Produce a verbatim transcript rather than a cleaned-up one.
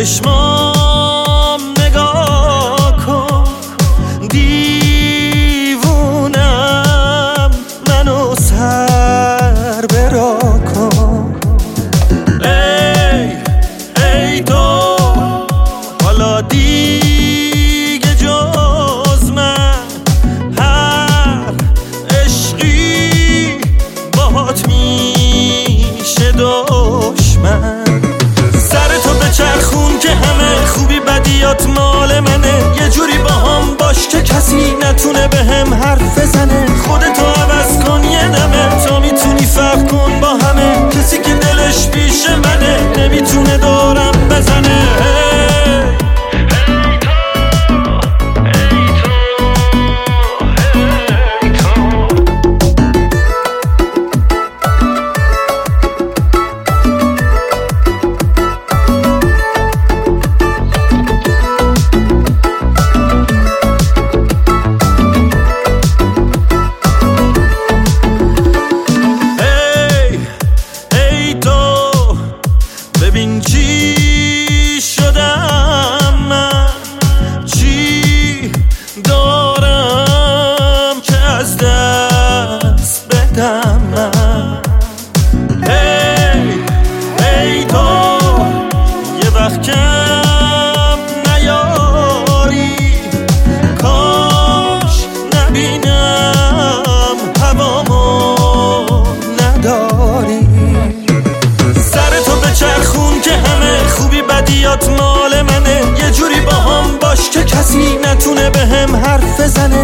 چشمام نگاه کن، دیوونم منو سر برا کن. ای ای تو حالا دیگه جز من هر عشقی باهات میشه دشمن. سرتو بچرخون که همه خوبی بدیات مال منه، یه جوری با هم باش که کسی نتونه به هم حرف بزنه. خودتو عوض کن یه دمه، تا میتونی فرق کن با همه. کسی که دلش پیش منه نمیتونه دورم بزنه. ببین چی شدم من، چی دارم که از دست بدم من. ای ای تو یه وقت کم نیاری، کاش نبینم هوامو نداری. چرخون که همه خوبی بدیات مال منه، یه جوری با هم باش که کسی نتونه به هم حرف بزنه.